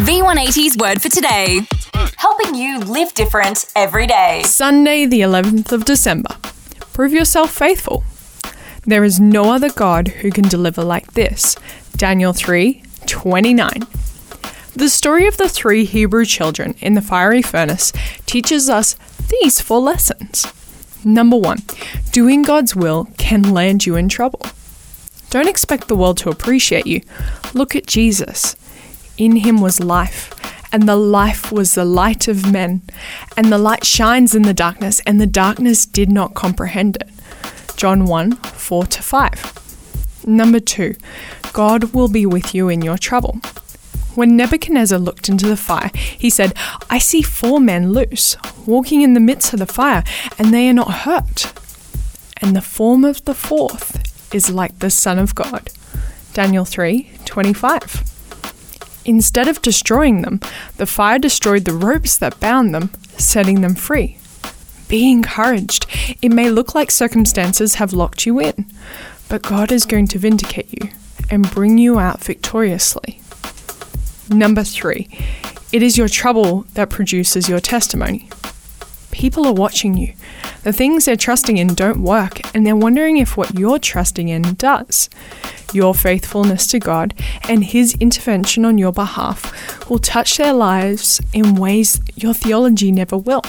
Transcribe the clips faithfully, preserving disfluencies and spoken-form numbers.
V one eighty's word for today. Helping you live different every day. Sunday, the eleventh of December. Prove yourself faithful. There is no other God who can deliver like this. Daniel three twenty-nine. The story of the three Hebrew children in the fiery furnace teaches us these four lessons. Number one, doing God's will can land you in trouble. Don't expect the world to appreciate you. Look at Jesus. In him was life, and the life was the light of men. And the light shines in the darkness, and the darkness did not comprehend it. John one, four to five. Number two, God will be with you in your trouble. When Nebuchadnezzar looked into the fire, he said, I see four men loose, walking in the midst of the fire, and they are not hurt. And the form of the fourth is like the Son of God. Daniel three twenty-five. Instead of destroying them, the fire destroyed the ropes that bound them, setting them free. Be encouraged. It may look like circumstances have locked you in, but God is going to vindicate you and bring you out victoriously. Number three, it is your trouble that produces your testimony. People are watching you. The things they're trusting in don't work, and they're wondering if what you're trusting in does. Your faithfulness to God and his intervention on your behalf will touch their lives in ways your theology never will.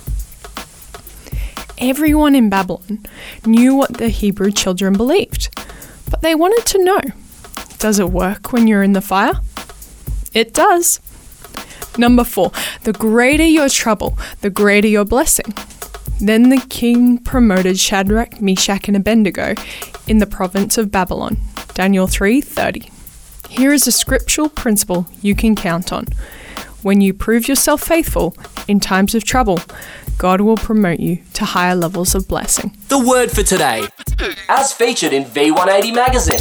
Everyone in Babylon knew what the Hebrew children believed, but they wanted to know, does it work when you're in the fire? It does. Number four, the greater your trouble, the greater your blessing. Then the king promoted Shadrach, Meshach, and Abednego in the province of Babylon. Daniel three thirty. Here is a scriptural principle you can count on. When you prove yourself faithful in times of trouble, God will promote you to higher levels of blessing. The word for today, as featured in V one eighty magazine.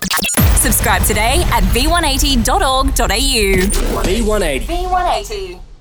Subscribe today at v one eighty dot org dot a u. V one eighty. V one eighty.